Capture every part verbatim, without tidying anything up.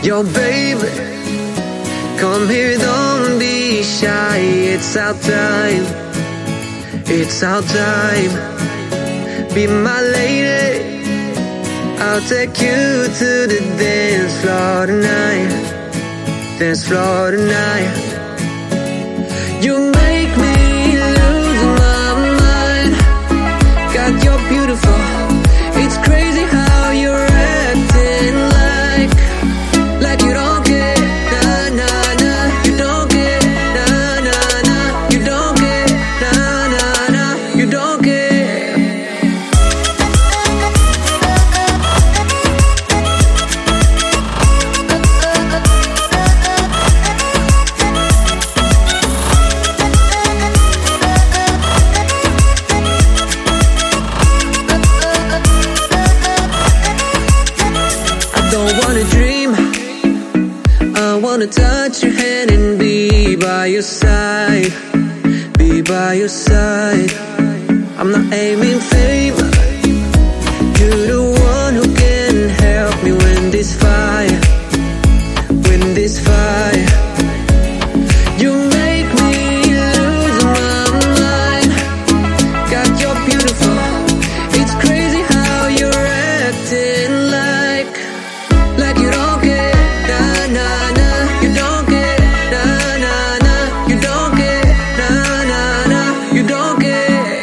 Yo baby, come here, don't be shy. It's our time, it's our time. Be my lady, I'll take you to the dance floor tonight. Dance floor tonight. You make me lose my mind. God, you're beautiful. It's crazy how you're acting like Like you don't care, nah, nah, nah. You don't care, nah, nah, nah. You don't care, nah, nah, nah. You don't care. I don't wanna dream, I wanna touch your hand and be by your side, be by your side. I'm not aiming favor, you're the one who can help me win this fight, win this fight. You make me lose my mind. God, you're beautiful. It's crazy how you're acting like Like you don't care, nah, nah, nah. You don't care, nah, nah, nah. You don't care, nah, nah, nah. You don't care.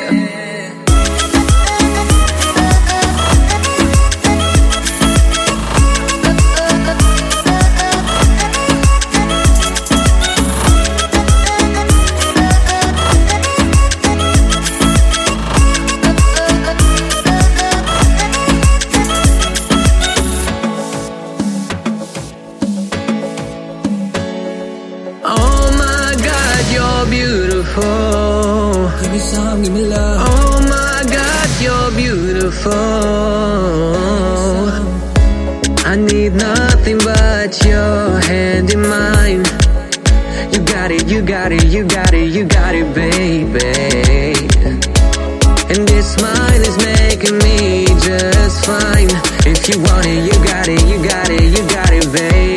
Oh my God, you're beautiful. Give me some, give me love. Oh my God, you're beautiful. I need nothing but your hand in mine. You got it, you got it, you got it, you got it, baby. And this smile is making me just fine. If you want it, you got it, you got it, you got it, baby.